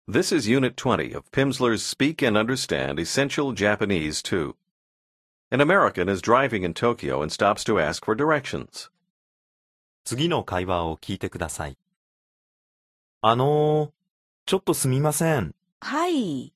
This is Unit 20 of Pimsleur's Speak and Understand Essential Japanese 2. An American is driving in Tokyo and stops to ask for directions. 次の会話を聞いてください。ちょっとすみません。 はい。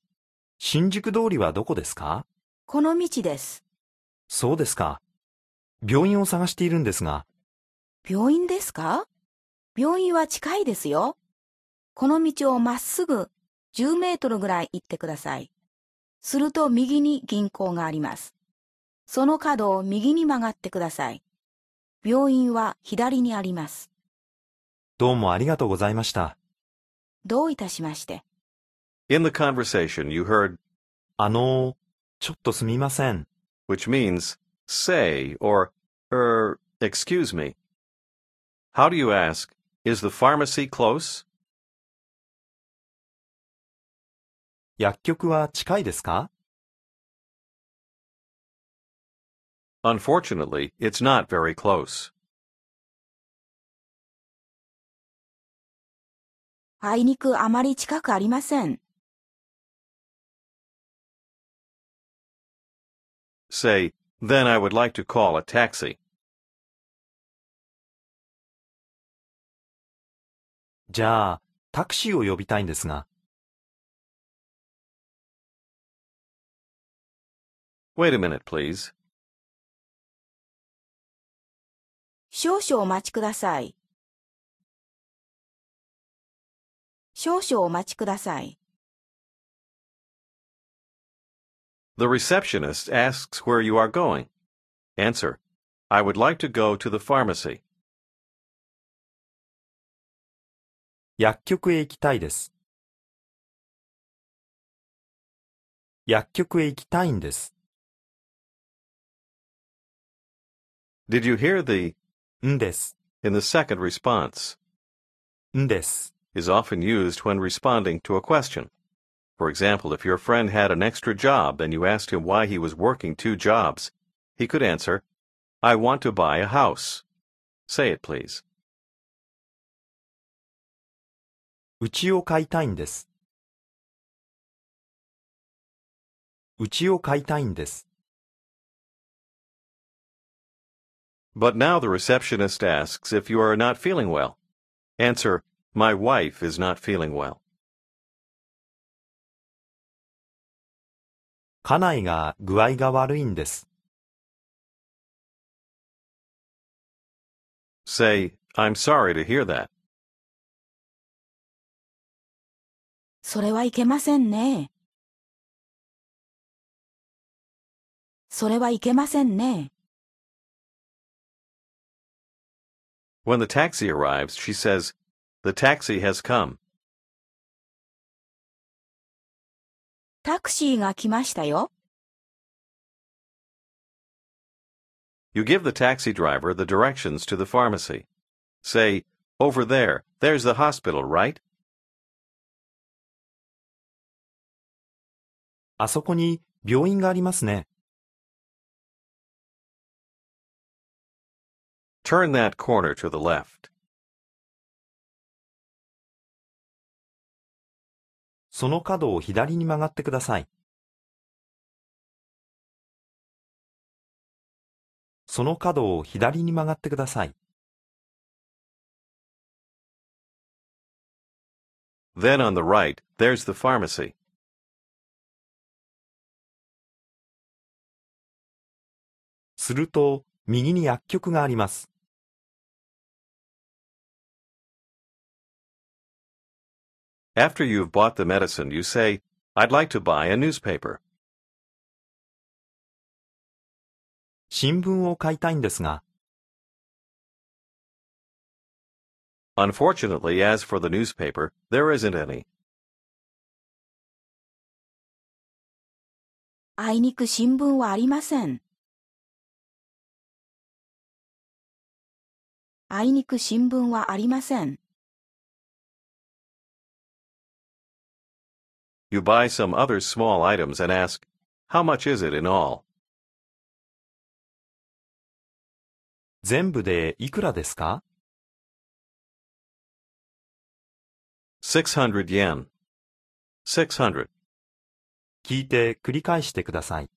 新宿通りはどこですか？ この道です。 そうですか。病院を探しているんですが。 病院ですか？病院は近いですよ。この道をまっすぐ10メートルぐらい行ってください。すると右に銀行があります。その角を右に曲がってください。病院は左にあります。 どうもありがとうございました。 どういたしまして。 In the conversation, you heard ちょっとすみません。 which means say or excuse me. How do you ask, is the pharmacy close? 薬局は近いですか？ Unfortunately, it's not very close. あいにくあまり近くありません。 Say, then I would like to call a taxi. じゃあ、タクシーを呼びたいんですが。 Wait a minute, please. 少々お待ちください。少々お待ちください。 The receptionist asks where you are going. Answer, I would like to go to the pharmacy. 薬局へ行きたいです。薬局へ行きたいんです。 Did you hear the んです。 in the second response? んです。 Is often used when responding to a question. For example, if your friend had an extra job and you asked him why he was working 2 jobs, he could answer, I want to buy a house. Say it, please. 家を買いたいんです。家を買いたいんです。 But now the receptionist asks if you are not feeling well. Answer, my wife is not feeling well. 家内が具合が悪いんです。 Say, I'm sorry to hear that. それはいけませんね。それはいけませんね。 When the taxi arrives, she says, the taxi has come. タクシーが来ましたよ。 You give the taxi driver the directions to the pharmacy. Say, over there, there's the hospital, right? あそこに病院がありますね。 Turn that corner to the left. その角を左に曲がってください。その角を左に曲がってください。 Then on the right, there's the pharmacy. すると、右に薬局があります。 After you've bought the medicine, you say, I'd like to buy a newspaper. 新聞を買いたいんですが。 Unfortunately, as for the newspaper, there isn't any. あいにく新聞はありません。あいにく新聞はありません。 You buy some other small items and ask, how much is it in all? 全部でいくらですか？ 600 yen. 600. 聞いて繰り返してください。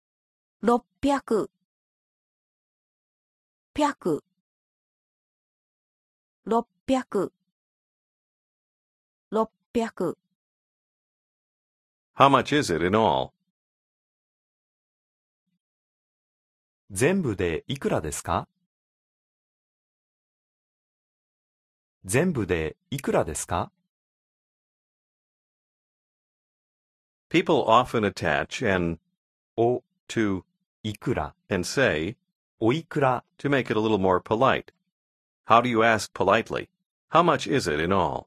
600、100、600、600。 How much is it in all? 全部でいくらですか？全部でいくらですか？ People often attach an お、 to いくら、 and say おいくら、 to make it a little more polite. How do you ask politely? How much is it in all?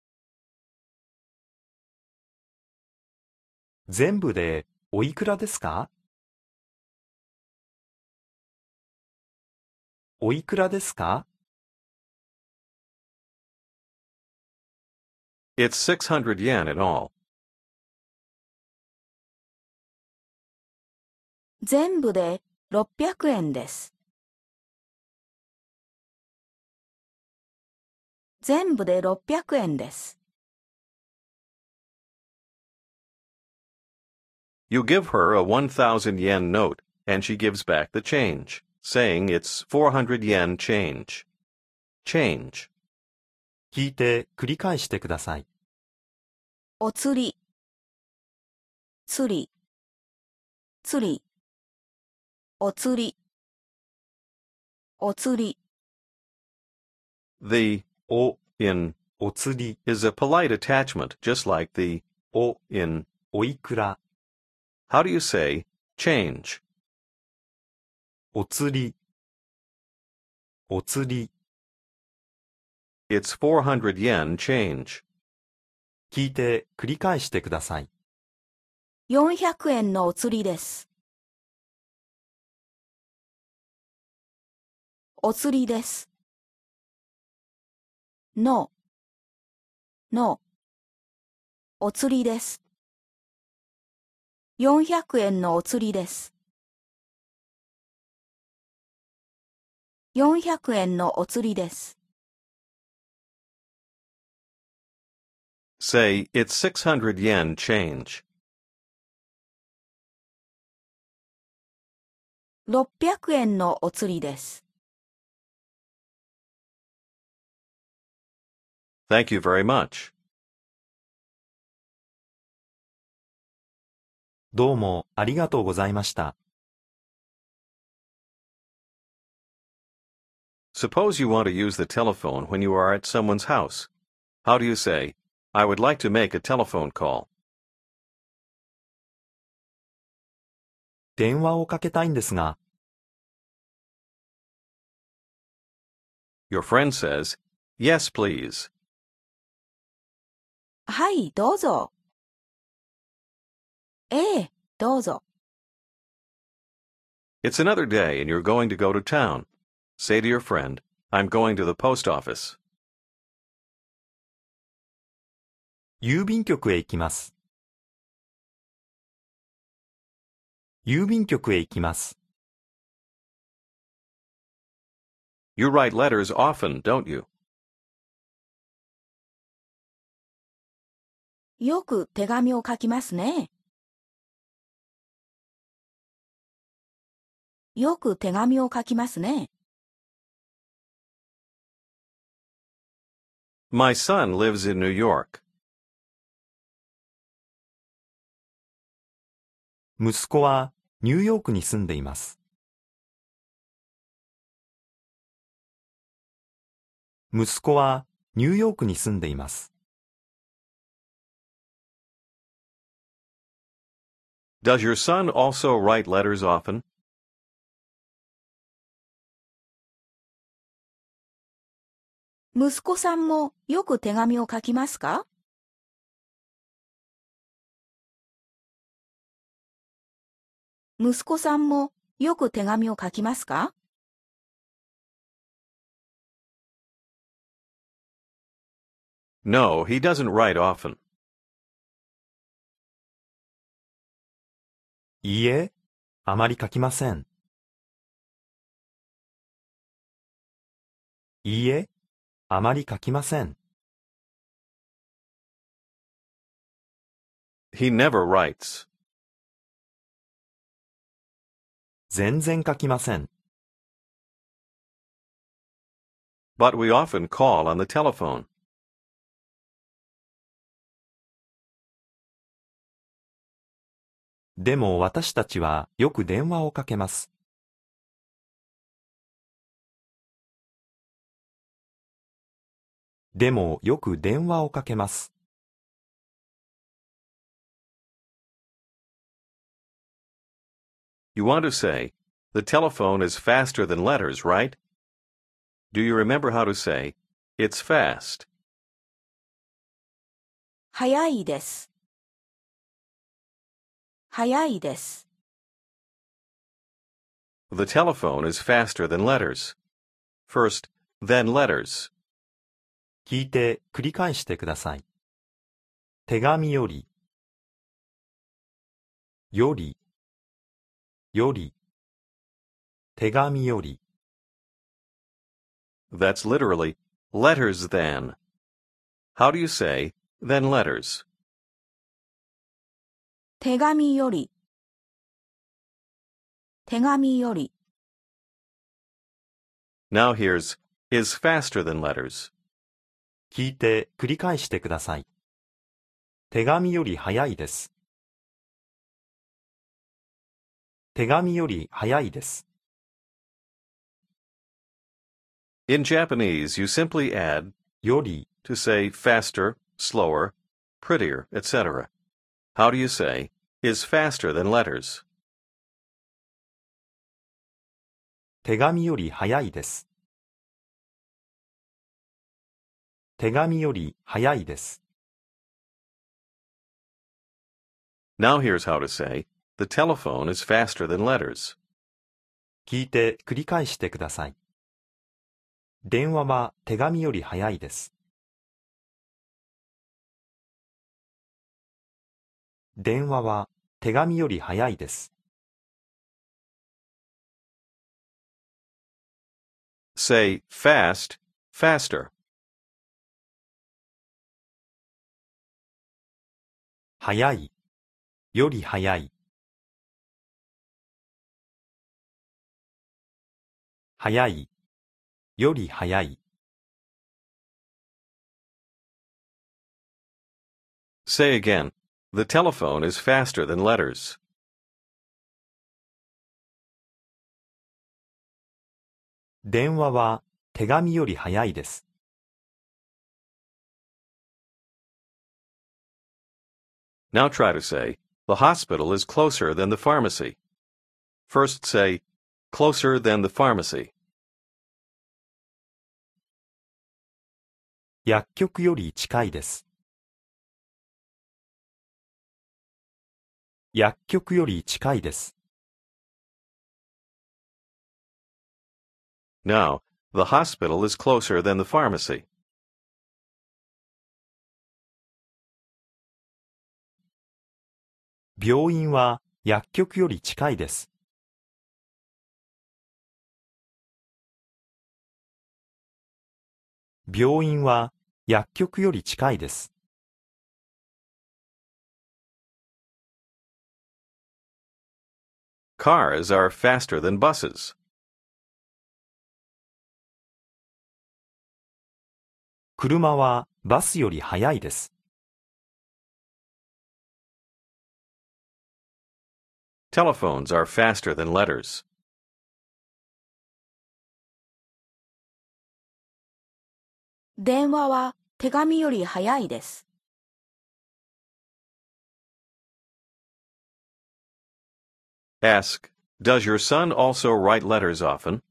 全部でおいくらですか？おいくらですか？ It's 600 yen in all. 全部で600円です。全部で600円です。 You give her a 1,000 yen note, and she gives back the change, saying it's 400 yen change. Change. 聞いて繰り返してください。 お釣り、釣り、釣り、お釣り、お釣り。 The o in お釣り、 is a polite attachment, just like the o in. おいくら、 How do you say change? お釣り、お釣り。 It's 400 yen change. 聞いて繰り返してください。 400円のお釣りです。お釣りです。の、お釣りです。400円のお釣りです。400円のお釣りです。 Say, it's 600 yen change. 600円のお釣りです。 Thank you very much. どうもありがとうございました。 Suppose you want to use the telephone when you are at someone's house. How do you say, I would like to make a telephone call? 電話をかけたいんですが、 Your friend says, Yes, please. はい、どうぞ。ええ、どうぞ。 It's another day and you're going to go to town. Say to your friend, I'm going to the post office. 郵便局へ行きます。郵便局へ行きます。 You write letters often, don't you? よく手紙を書きますね。よく手紙を書きますね。 My son lives in New York. 息子はニューヨークに住んでいます。息子はニューヨークに住んでいます。 Does your son also write letters often? 息子さんもよく手紙を書きますか？息子さんもよく手紙を書きますか？ No, he doesn't write often. いいえ、あまり書きません。いいえ、あまり書きません。 He never writes. 全然書きません。 But we often call on the telephone. でも私たちはよく電話をかけます。でもよく電話をかけます。 You want to say, the telephone is faster than letters, right? Do you remember how to say, it's fast? 早いです。早いです。 The telephone is faster than letters. First, then letters. 聞いて繰り返してください。手紙より、より、より、手紙より。 That's literally, letters then. How do you say, then letters? 手紙より。手紙より。 Now here's, is faster than letters. 聞いて繰り返してください。手紙より早いです。手紙より早いです。 In Japanese, you simply add より、 to say faster, slower, prettier, etc. How do you say, is faster than letters? 手紙より早いです。手紙より早いです。 Now here's how to say, the telephone is faster than letters. 聞いて繰り返してください。電話は手紙より早いです。電話は手紙より早いです。 Say fast, faster. 早い、より早い。早い、より早い。 Say again, the telephone is faster than letters. 電話は手紙より早いです。 Now try to say, the hospital is closer than the pharmacy. First say, closer than the pharmacy. 薬局より近いです。薬局より近いです。 Now, the hospital is closer than the pharmacy. 病院は薬局より近いです。病院は薬局より近いです。 Cars are faster than buses. 車はバスより速いです。 Telephones are faster than letters. 電話は手紙より早いです。 Ask, does your son also write letters often?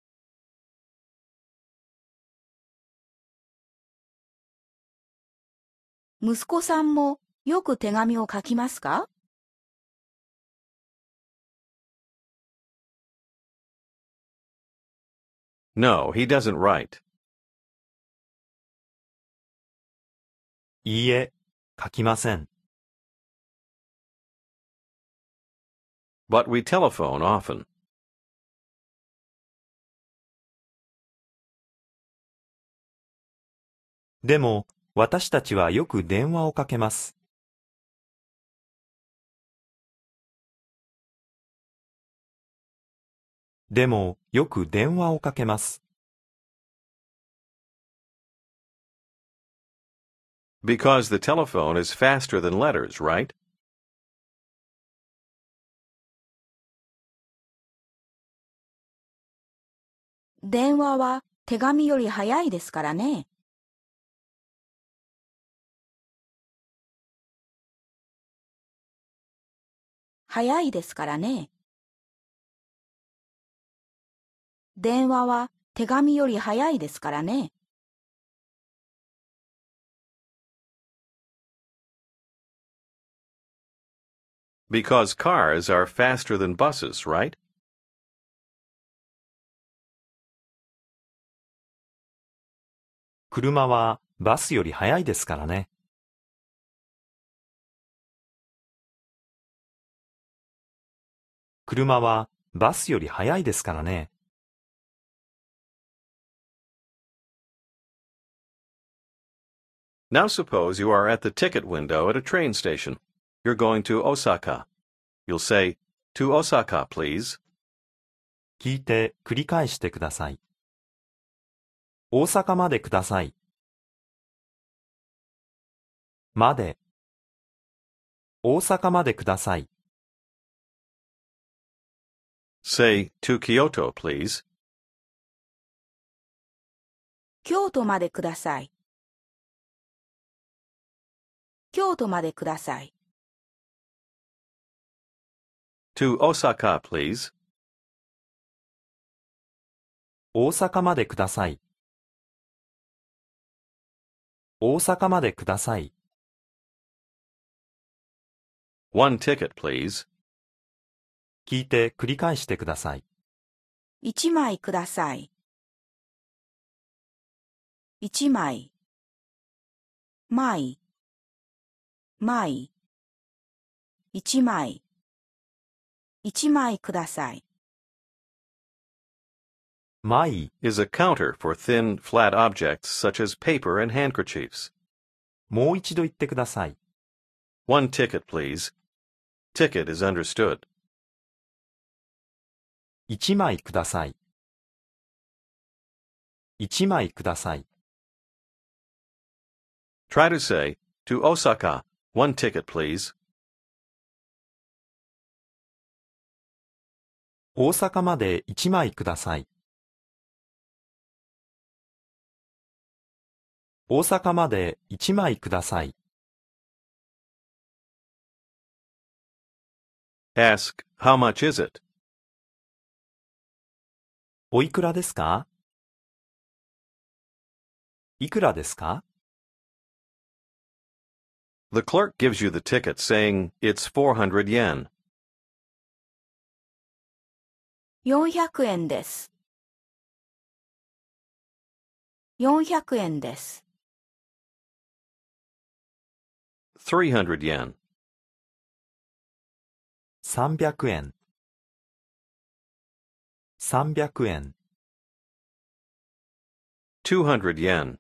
息子さんもよく手紙を書きますか？ No, he doesn't write. いいえ、書きません。 But we telephone often. でも、私たちはよく電話をかけます。 でも、よく電話をかけます。 Because the telephone is faster than letters, right? 電話は手紙より早いですからね。早いですからね。電話は手紙より早いですからね。 Because cars are faster than buses, right? 車はバスより速いですからね。車はバスより速いですからね。 Now suppose you are at the ticket window at a train station. You're going to Osaka. You'll say, "To Osaka, please." 聞いて繰り返してください。大阪までください。まで。大阪までください。 Say, "To Kyoto, please." 京都までください。京都までください。 To Osaka, please. 大阪までください。大阪までください。 One ticket, please. 聞いて繰り返してください。 一枚ください。一枚。枚。枚。一枚。一枚ください。 枚 Is a counter for thin, flat objects such as paper and handkerchiefs. もう一度言ってください。 One ticket, please. Ticket is understood. 一枚ください。一枚ください。 Try to say, "To Osaka, one ticket, please." 大阪まで一枚ください。大阪まで一枚ください。 Ask, "How much is it?" おいくらですか？いくらですか？ The clerk gives you the ticket saying, "It's 400 yen." 400円です。400円です。 300 yen. 300円。300円。 200 yen.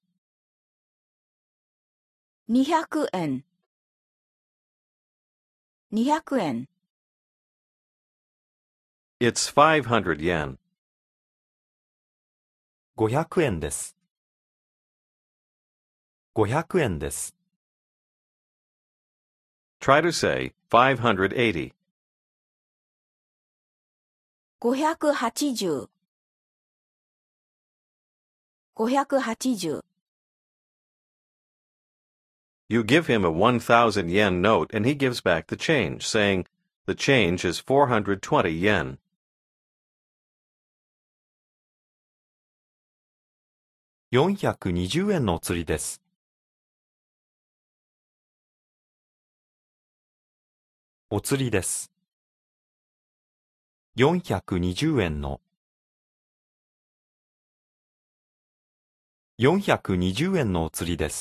200円。200円。 It's 500 yen. 500円です。500円です。 Try to say, 580. 580。580。 You give him a 1,000 yen note and he gives back the change, saying, "The change is 420 yen." 420円のお釣りです。お釣りです。420円の。420円のお釣りです。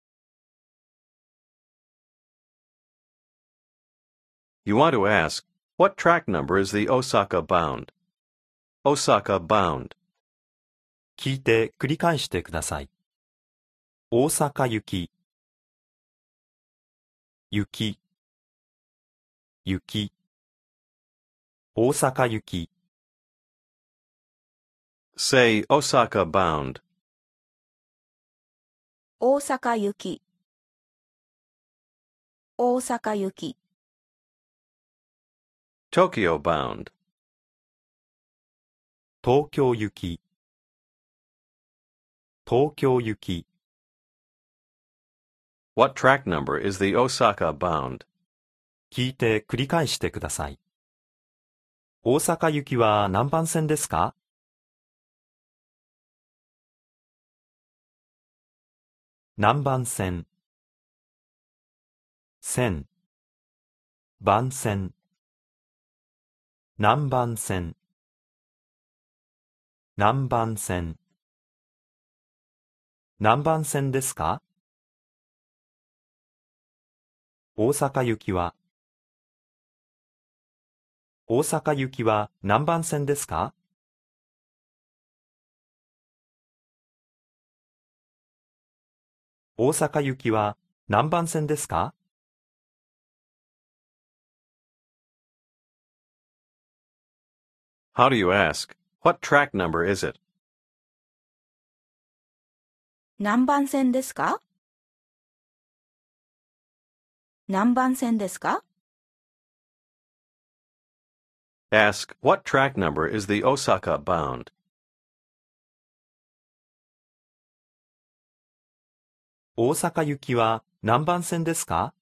You want to ask, "What track number is the Osaka bound?" Osaka bound. 聞いて繰り返してください。大阪行き。行き。行き。大阪行き。 Say Osaka bound. 大阪行き。大阪行き。 Tokyo bound. 東京行き。東京行き。 What track number is the Osaka bound? 聞いて繰り返してください。大阪行きは何番線ですか？何番線、線、番線、何番線、何番線、何番線ですか？大阪行きは、大阪行きは何番線ですか？大阪行きは何番線ですか？ How do you ask? What track number is it? 何番線ですか？何番線ですか？ Ask, what track number is the Osaka bound? 大阪行きは何番線ですか？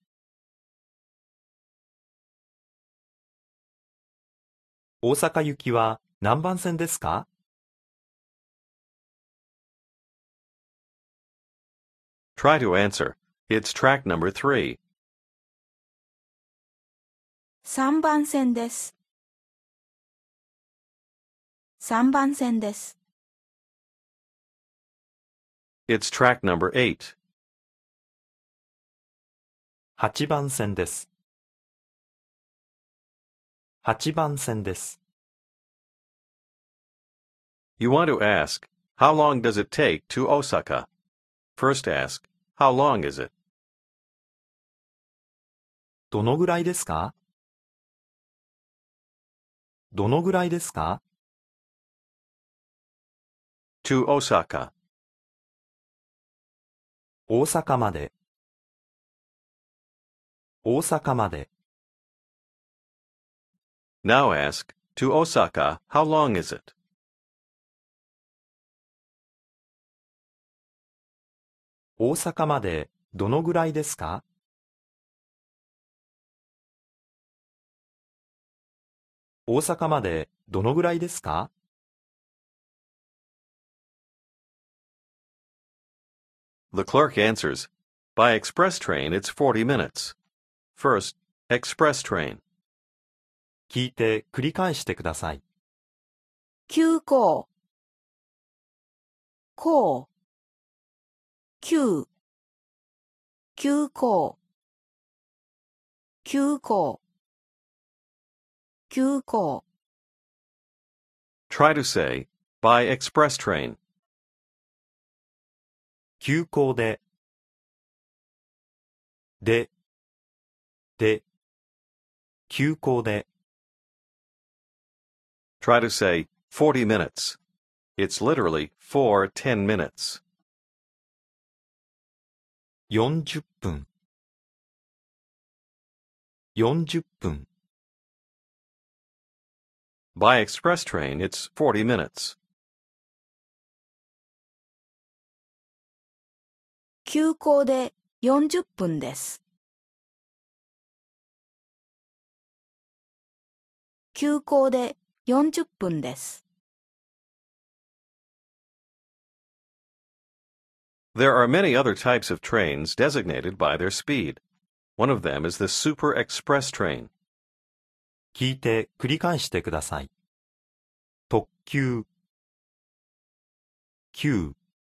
大阪行きは何番線ですか？ Try to answer. It's track number 3. 3番線です。3番線です。 It's track number 8. 8番線です。8番線です。 You want to ask, how long does it take to Osaka? First ask, how long is it? どのぐらいですか？どのぐらいですか？ To Osaka. 大阪まで。大阪まで。 Now ask, to Osaka, how long is it? 大阪までどのぐらいですか？大阪までどのぐらいですか？ The clerk answers, by express train it's 40 minutes. First, express train. 聞いて繰り返してください。 急行。行。急。急行。急行。急行。 Try to say, by express train. 急行で、で、急行で、 Try to say, 40 minutes. It's literally 4 10 minutes. 40分、40分。 By express train it's 40 minutes. 急行で40分です。急行で40分です。 There are many other types of trains designated by their speed. One of them is the Super Express train. 聞いて繰り返してください。特急、急、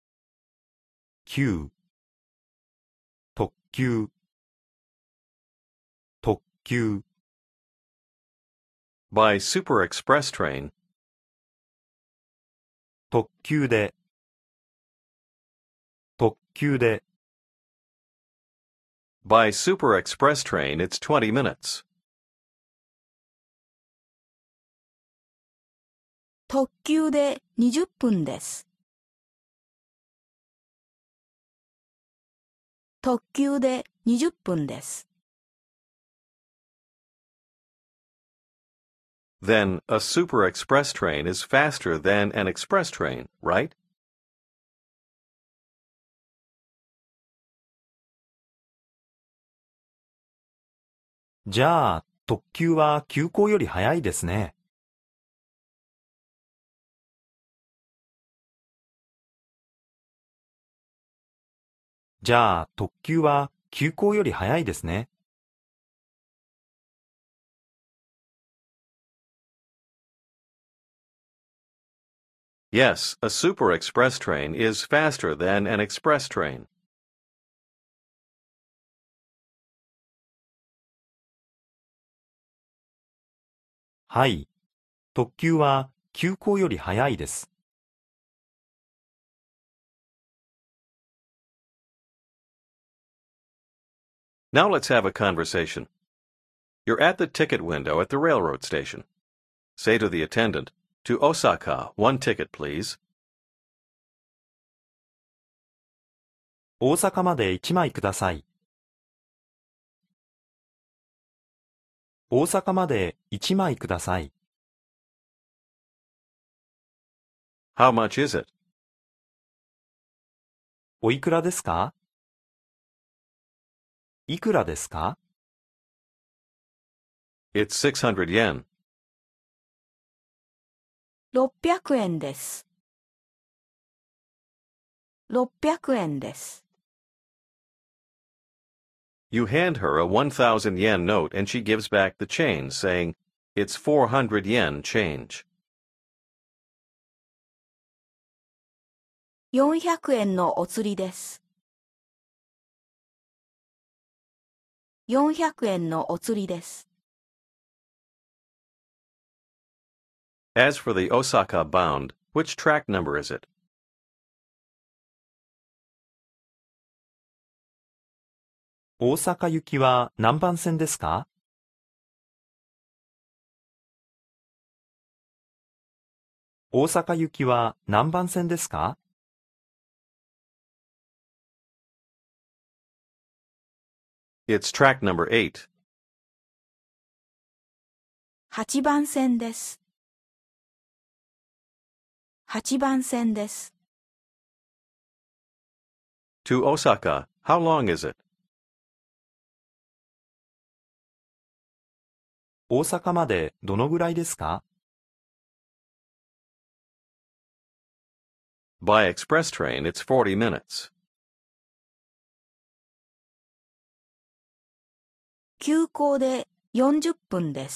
急、特急、特急。 By Super Express train, 特急で、特急で。 by Super Express train it's 20 minutes. 特急で20分です。特急で20分です。 Then, a super express train is faster than an express train, right? じゃあ、特急は急行より早いですね。じゃあ、特急は急行より早いですね。 Yes, a super express train is faster than an express train. はい。特急は急行より早いです。 Now let's have a conversation. You're at the ticket window at the railroad station. Say to the attendant, "To Osaka, one ticket, please." 大阪まで1枚ください。大阪まで1枚ください。 How much is it? おいくらですか？いくらですか？ It's 600 yen. 600円です。600円です。 You hand her a 1,000 yen note and she gives back the change, saying, "It's 400 yen change." 400円のお釣りです。400円のお釣りです。 As for the Osaka bound, which track number is it? 大阪行きは何番線ですか？大阪行きは何番線ですか？ It's track number 8. 8番線です。8番線です。 To Osaka, how long is it? 大阪までどのぐらいですか？ By express train, it's 40 minutes. 急行で40分です。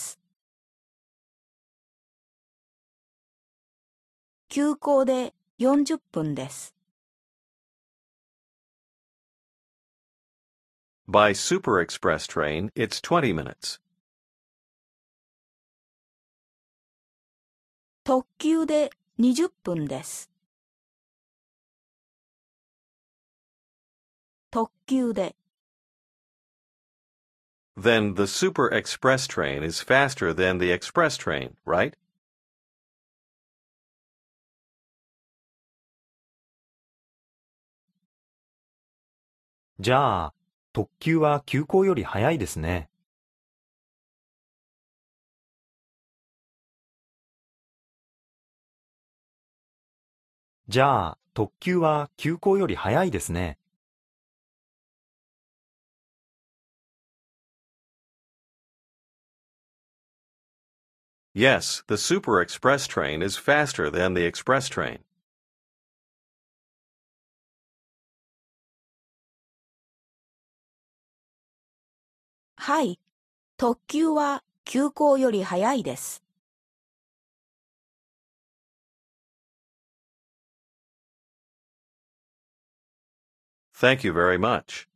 急行で40分です。 By super express train, it's 20 minutes. 特急で20分です。特急で。 Then the super express train is faster than the express train, right? じゃあ、特急は急行より早いですね。じゃあ、特急は急行より早いですね。 Yes, the super express train is faster than the express train. はい。特急は急行より早いです。 Thank you very much.